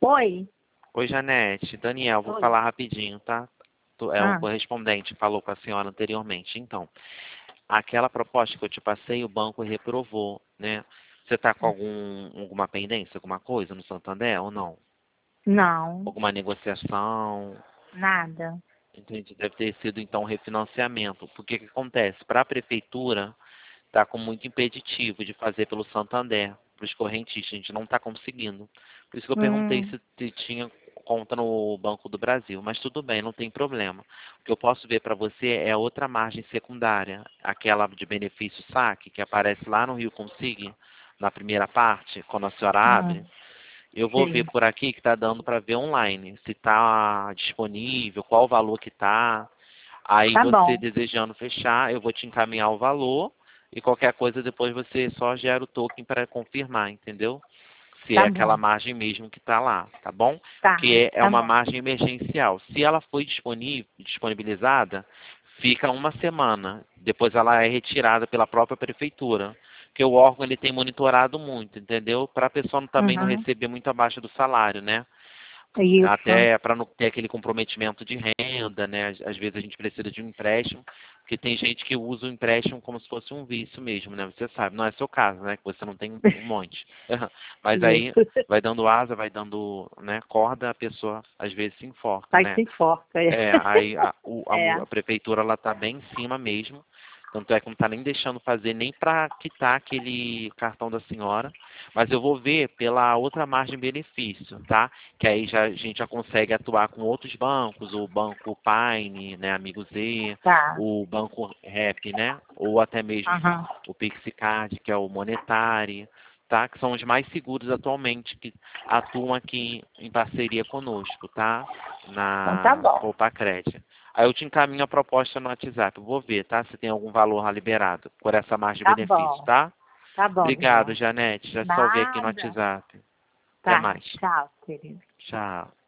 Oi? Oi, Janete. Daniel, vou Oi. falar rapidinho, tá? É o Ah, correspondente, falou com a senhora anteriormente. Então, aquela proposta que eu te passei, o banco reprovou, né? Você está com alguma pendência, alguma coisa no Santander ou não? não, Alguma negociação? nada. Entendi. Deve ter sido, então, um refinanciamento. Porque o que acontece? Para a prefeitura, está com muito impeditivo de fazer pelo Santander, para os correntistas. A gente não está conseguindo. Por isso que eu perguntei Hum, se tinha conta no Banco do Brasil. Mas tudo bem, não tem problema. O que eu posso ver para você é outra margem secundária, aquela de benefício saque, que aparece lá no Rio Consigne, na primeira parte, quando a senhora abre. hum, Eu vou ver sim. por aqui que está dando para ver online, se está disponível, qual o valor que está. Aí Tá você bom. desejando fechar, eu vou te encaminhar o valor e qualquer coisa depois você só gera o token para confirmar, entendeu? Se é Tá aquela bom. margem mesmo que está lá, tá bom? Tá, Que é tá uma bom. margem emergencial. Se ela foi disponibilizada, fica uma semana. Depois ela é retirada pela própria prefeitura. Porque o órgão ele tem monitorado muito, entendeu? Para a pessoa também não Uhum. receber muito abaixo do salário, né? Isso. Até para não ter aquele comprometimento de renda, né? Às vezes a gente precisa de um empréstimo, porque tem gente que usa o empréstimo como se fosse um vício mesmo, né? Você sabe, não é seu caso, né? Que você não tem um monte. Mas aí Isso. vai dando asa, vai dando, né, corda, a pessoa às vezes se enforca, Vai né? se enforca. É. É, aí É. a prefeitura ela tá bem em cima mesmo. Tanto é que não está nem deixando fazer nem para quitar aquele cartão da senhora. Mas eu vou ver pela outra margem de benefício, tá? Que aí a gente já consegue atuar com outros bancos, o Banco Paine, né, Amigo Z, Tá. o Banco Rep, né? Ou até mesmo Aham. o Pixicard, que é o Monetari, tá? Que são os mais seguros atualmente que atuam aqui em parceria conosco, tá? Então tá Na bom. Poupa-Crédito. Aí eu te encaminho a proposta no WhatsApp. Eu vou ver, tá? Se tem algum valor lá liberado por essa margem de Tá benefício, bom. tá? Tá bom, Obrigado, então. Janete. Já salvei aqui no Nada. WhatsApp. Até Tá. mais. Tchau, querido. Tchau.